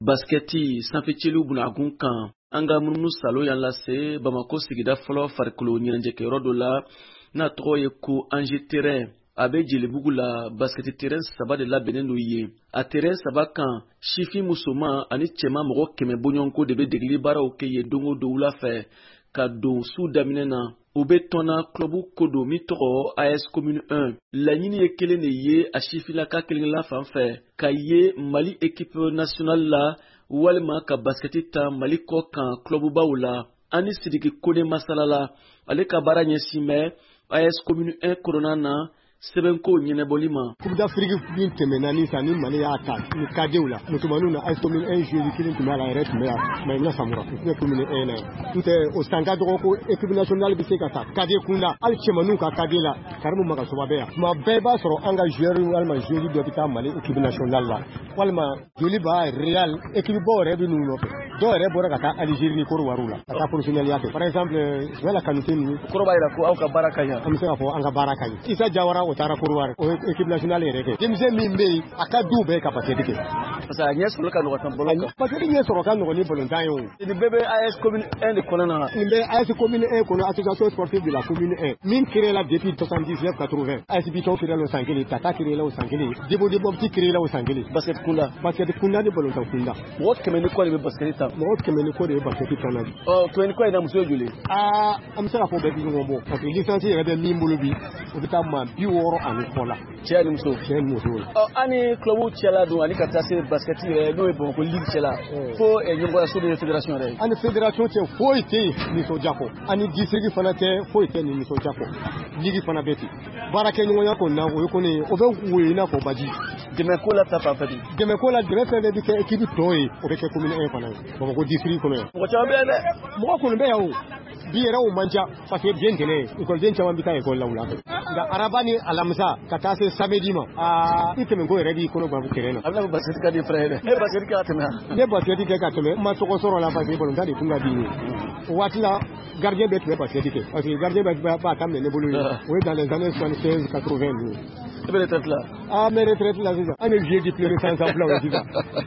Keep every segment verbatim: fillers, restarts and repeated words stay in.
Basketi sanfɛciliw bunakun kan an ka munumunu salo y'an lase Bamako sigida fɔlɔ farikolo ɲɛnajɛkɛyɔrɔ dɔ la n'a tɔgɔ ye ko Ange terrain a bɛ Jelibugu la. basketi terrain saba de labɛnnen don yen. a terrain saba kan sifin musoman ani cɛman mɔgɔ kɛmɛ bɔɲɔgɔnko de bɛ degeli baaraw kɛ yen don o don wula fɛ ka don su daminɛ na. u bɛ tɔnna club ko don min tɔgɔ A S commune un. laɲini ye kelen de ye a sifinlaka kelen-kelenna fan fɛ ka ye Mali équipe nationale la walima ka basketi ta Mali kɔ kan clubbaw la. Ani Sidiki Kone masalala ale ka baara ɲɛsin bɛ A S commune un kɔnɔna na sɛbɛnko ɲɛnɛbɔli ma. Coupe d'Afrique min tɛmɛ naani san ni Mali y'a ta ni kadew la musomaninw na A S commune un joueur kelen tun bɛ la yɛrɛ tun bɛ yan Mayimuna Samura u tun bɛ commune un na n'o tɛ o san ka dɔgɔ ko équipe nationale bɛ se ka ta kade kunda hali cɛmaninw ka kade la Karimu Magasoba bɛ yan tuma bɛɛ b'a sɔrɔ an ka joueur walima joueur dɔ bɛ taa Mali équipe nationale la walima joli b'a Real équipe baw yɛrɛ bɛ ninnu nɔfɛ dɔw yɛrɛ bɔra ka taa Algérie ni Côte d'Ivoire la ka taa professionnel kɛ par exemple Sumaila Kanute ninnu kɔrɔ b'a jira ko aw ka baara ka ɲi an bɛ se ka fɔ an ka baara ka ɲi Isa Jawara o taara Côte d'Ivoire équipe nationale yɛrɛ kɛ denmisɛn min bɛ yen a ka du bɛɛ ka basket kɛ parce que a ɲɛ sɔrɔ ka nɔgɔ tan bɔlɔn kan basket ɲɛ sɔrɔ ka nɔgɔ ni ballontan ye o nin bɛɛ bɛ A S commune un de kɔnɔna na nin bɛ A S commune un kɔnɔ association sportive de la commune un min créé la depuis soixante-dix-neuf quatre-vingt A S Biton créé la o san kelen Tata créé la o san kelen Debo Debo Petit créé la o san kelen basket kunda basket kunda ni ballontan kunda mɔgɔ kɛmɛ ni kɔ de bɛ basket ta mɔgɔ kɛmɛ ni kɔ de bɛ basket ta na ɔ kɛmɛ ni kɔ in na muso ye joli aa an bɛ se ka fɔ bɛɛ bi ɲɔgɔn bɔ parce que licence yɛrɛ bɛ min bolo bi o bɛ taa maa bi wɔɔrɔ ani kɔ la cɛ ni muso cɛ ni muso ɔ an ni club cɛla don ani ka taa se basket yɛrɛ n'o ye Bamako ligue cɛla fo ɲɛmɔgɔyaso de ye fédération yɛrɛ ani fédération cɛ foyi tɛ yen nisɔndiya kɔ ani district fana tɛ foyi tɛ ni nisɔndiya kɔ ligue fana bɛ ten baarakɛɲɔgɔnya kɔni na o ye kɔni o bɛ woyo i n'a fɔ baji dɛmɛko la ta fanfɛ bi dɛmɛko la dɛmɛ fɛn bɛɛ bɛ kɛ équipe tɔw ye o bɛ kɛ commune un fana ye Bamako district kɔnɔ yan mɔgɔ caman bɛ yan dɛ mɔgɔ kɔni bɛ yan o bi yɛrɛ o man ca parce que den tɛnɛ école caman bɛ taa école la wula fɛ nka araba ni alamisa ka taa se samedi ma aa i tɛmɛ ko yɛrɛ b'i kɔnɔ gan terrain na a bɛna fɔ basket ka di frère dɛ ne basket kɛ ka tɛmɛ ne basket kɛ ka tɛmɛ n ma tɔgɔ sɔrɔ la parce que ballontan de tun ka di ye o waati la gardien bɛɛ tun bɛ basket kɛ parce que gardien bɛɛ b'a daminɛ ne bolo ye o ye dans les années soixante-quinze quatre-vingt ninnu i bɛ retraite la ah mais retraite la sisan an bɛ vieux diplômé sans emploi o sisan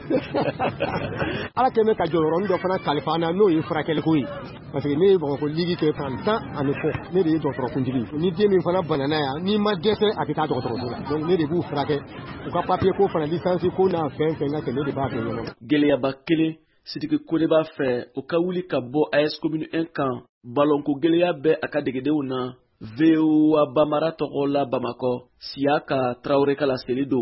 ala kɛlen bɛ ka jɔyɔrɔnin dɔ fana kalifa an na n'o ye furakɛliko ye parce que ne ye Bamako ligue kɛ san tan ani kɔ ne de ye dɔgɔtɔrɔkuntigi ni den min fana banana yan n'i ma dɛsɛ a bɛ taa dɔgɔtɔrɔso la donc ne de b'u furakɛ u ka papier ko fana licence ko n'a fɛn fɛn ka kɛ ne de b'a kɛ ɲɔgɔn gɛlɛyaba kelen Sidiki Kone b'a fɛ o ka wuli ka bɔ A S commune un kan ballonko gɛlɛya bɛ a ka degedenw na V O A Bamara tɔgɔ la Bamakɔ Siyaka Traoré ka laseli don